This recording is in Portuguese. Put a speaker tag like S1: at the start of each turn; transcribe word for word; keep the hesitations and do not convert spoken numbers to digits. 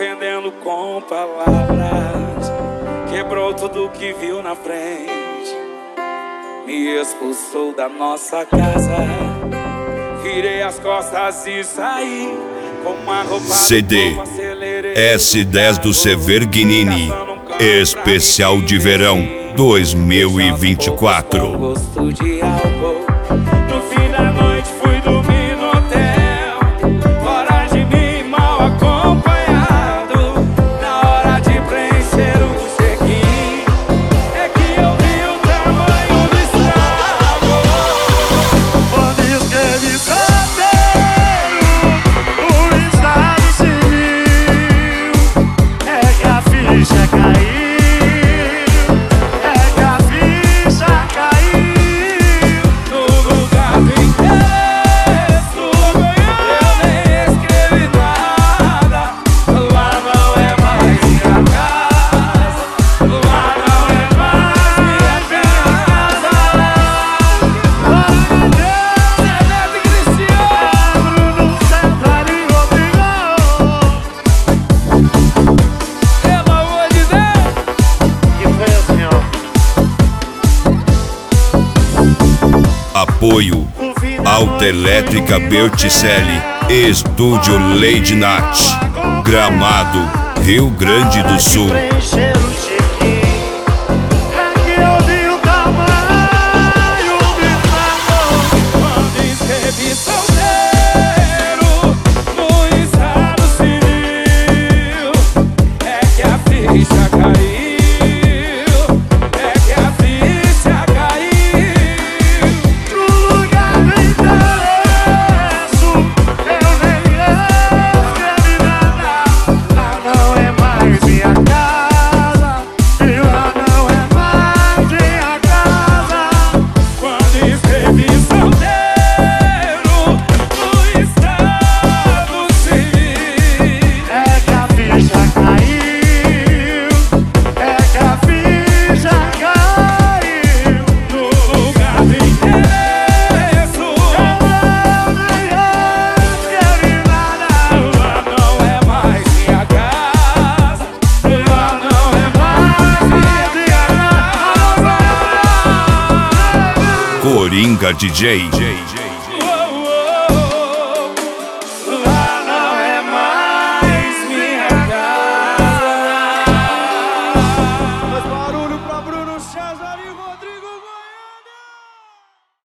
S1: ofendendo com palavras, quebrou tudo que viu na frente, me expulsou da nossa casa. Virei as costas e saí com uma roupa
S2: C D S dez do Severgnini, especial de verão dois mil e vinte e quatro.
S1: Gosto de álcool. No fim da noite fui dormir no hotel, fora de mim, mal acompanhado. Na hora de preencher o check-in, é que eu vi o tamanho do estrago.
S3: Quando escrevi solteiro, o estado civil, é que a ficha caiu.
S2: Apoio Autoelétrica Berticelli, Estúdio Lady Nat, Gramado, Rio Grande do Sul. Coringa D J.
S1: Lá não é mais minha casa.
S3: Faz barulho pra Bruno César e